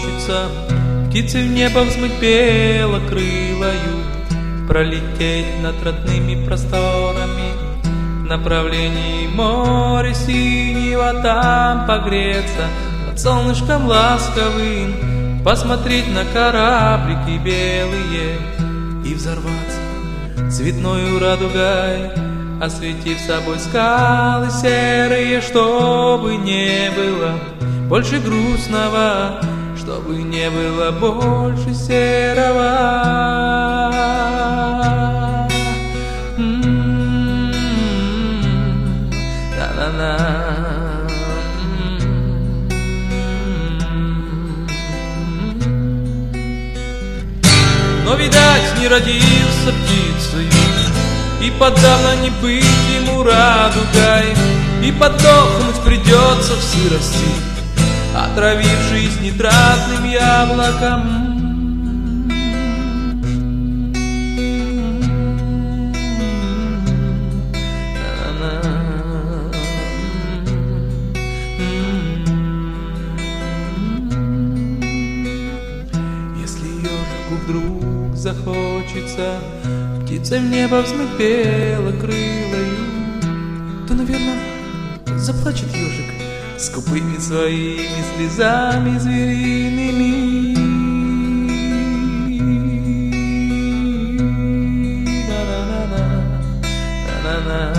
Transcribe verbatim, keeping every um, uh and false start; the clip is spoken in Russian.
захочется птицы в небо взмыть белокрылою, пролететь над родными просторами в направлении моря синего, там погреться под солнышком ласковым, посмотреть на кораблики белые и взорваться цветною радугой, осветив собой скалы серые, чтобы не было больше грустного, чтобы не было больше серого. Но, видать, не родился птицей, и подавно не быть ему радугой, и подохнуть придется в сырости, отравившись нитратным яблоком. Если ежику вдруг захочется птицей в небо взмыть белокрылою, то, наверное, заплачет ежик скупыми своими слезами звериными. На-на-на-на, на-на-на.